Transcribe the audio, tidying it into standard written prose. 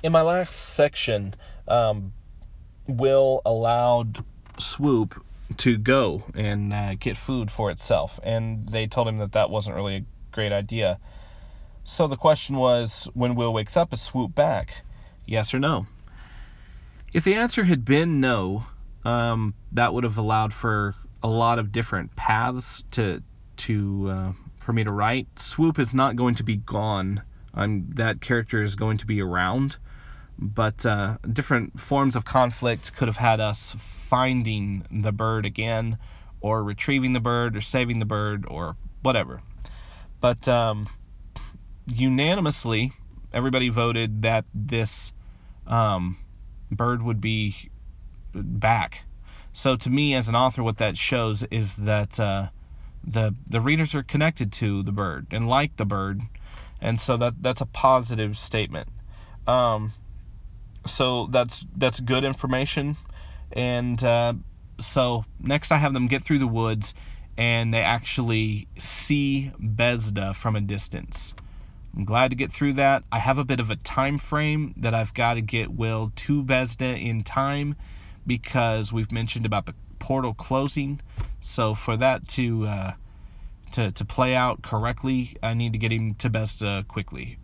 In my last section, Will allowed Swoop to go and get food for itself, and they told him that wasn't really a great idea. So the question was, when Will wakes up, is Swoop back? Yes or no? If the answer had been no, that would have allowed for a lot of different paths for me to write. Swoop is not going to be gone. That character is going to be around, but different forms of conflict could have had us finding the bird again, or retrieving the bird, or saving the bird, or whatever. But unanimously, everybody voted that this bird would be back. So to me, as an author, what that shows is that the readers are connected to the bird and like the bird, and so that's a positive statement. So that's good information. And so next I have them get through the woods, and they actually see Besda from a distance. I'm glad to get through that. I have a bit of a time frame that I've got to get Will to Besda in time, because we've mentioned about the portal closing. So for that to play out correctly, I need to get him to Besda quickly.